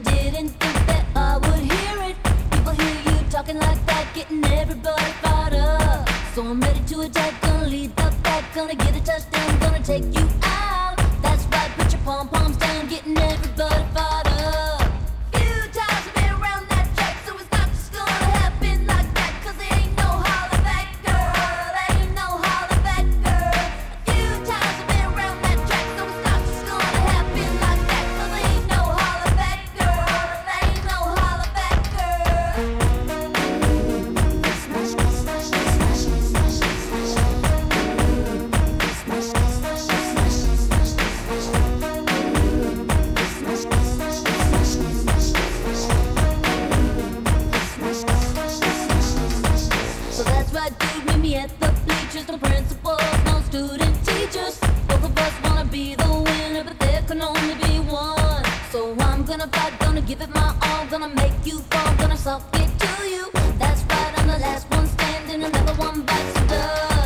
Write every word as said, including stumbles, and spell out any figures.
didn't think that I would hear it. People hear you talking like that, getting everybody fired up. So I'm ready to attack, gonna lead the pack, gonna get a touchdown, gonna take you out. That's right, put your pom poms down, getting everybody fired up. Few times I've been around that track, so it's not just gonna happen like that. 'Cause there ain't no holler back, girl. There ain't no holler back, girl. A few times I've been around that track, so it's not just gonna happen like that. 'Cause there ain't no holler back, girl. There ain't no holler back, girl. Smash, smash, smash, smash, smash, smash, smash, smash, smash, smash, so that's right, dude, meet me at the bleachers. No principals, no student teachers. Both of us wanna be the winner, but there can only be one. So I'm gonna fight, gonna give it my all, gonna make you fall, gonna suck it to you. That's right, I'm the last one standing, another one bites the dust.